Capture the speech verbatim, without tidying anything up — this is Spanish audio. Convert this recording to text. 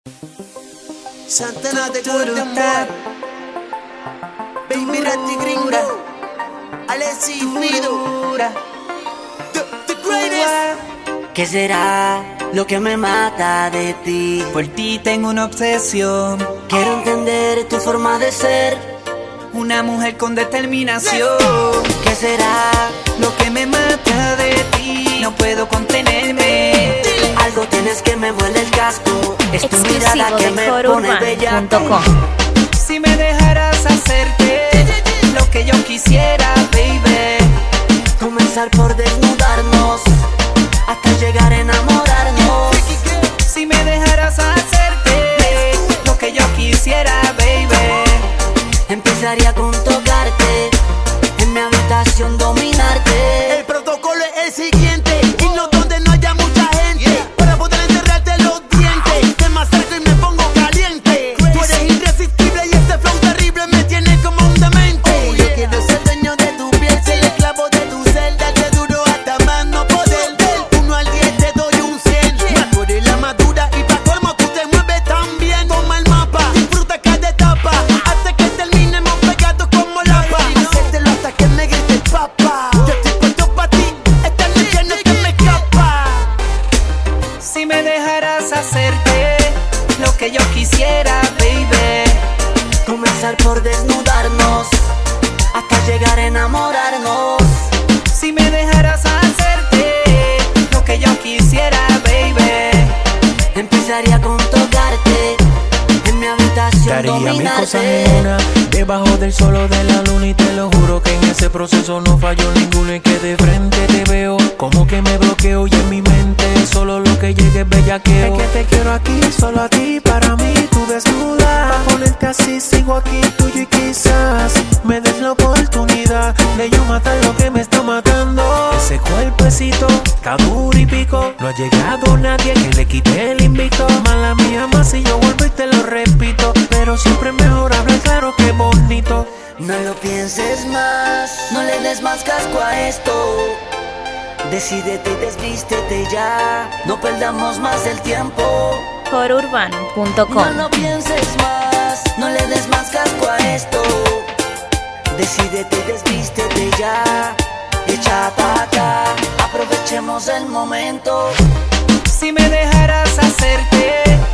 Santana de Golden Boy, Baby Ratty Gringo, Alessi Fido, the, the greatest. ¿Qué será lo que me mata de ti? Por ti tengo una obsesión. Quiero entender tu forma de ser, una mujer con determinación. ¿qué será Lo que me mata de ti, no puedo contenerme. algo tienes que me vuelve el casco? Es tu Exclusivo mirada que de me coro pone urbano bella. punto com. Si me dejaras hacerte lo que yo quisiera, baby. Comenzar por desnudarnos hasta llegar a enamorarnos. Si me dejaras hacerte lo que yo quisiera, baby. Empezaría con tocarte, en mi habitación dominarte. El protocolo es el siguiente: irnos donde no haya mucha gente, para poder enterrarte los dientes. Te me acerco y me pongo caliente. Tú eres irresistible y este flow terrible me tiene como un demente. Yo quiero ser dueño de tu piel, ser esclavo de tu celda, te duro hasta más no poder. Del uno al diez te doy un cien. Tú eres la madura y pa' colmo tú te mueves tan bien. Toma el mapa, disfruta cada etapa, hasta que terminemos pegados como lapa. Hacértelo hasta que me grites papá. Yo estoy puesto pa' ti, esta noche no se me escapa. Si me dejaras hacerte lo que yo quisiera, baby. Comenzar por desnudarnos hasta llegar a enamorarnos. Si me dejaras hacerte lo que yo quisiera, baby. Empezaría con tocarte, en mi habitación Daría mil cosas dominarte. en una, debajo del solo de la luna, y te lo juro que en ese proceso no falló ninguno. Y que de frente te veo, como que me bloqueo, y en mi mente solo lo que llegue es bellaqueo. Es que te quiero aquí, solo a ti, para mí, tú desnuda. Pa' ponerte así, sigo aquí, tuyo, y quizás me des la oportunidad de yo matar lo que me está matando. Ese cuerpecito está duro y pico, no ha llegado nadie que le quite el invito. Mala mía más si yo vuelvo y te lo repito, pero siempre mejor hablar claro que bonito. No lo pienses más, no le des más casco a esto. Decídete y desvístete ya, no perdamos más el tiempo. coro urbano punto com. No lo pienses más, no le des más casco a esto. Decídete y desvístete ya, echa pa' acá, aprovechemos el momento. Si me dejaras hacerte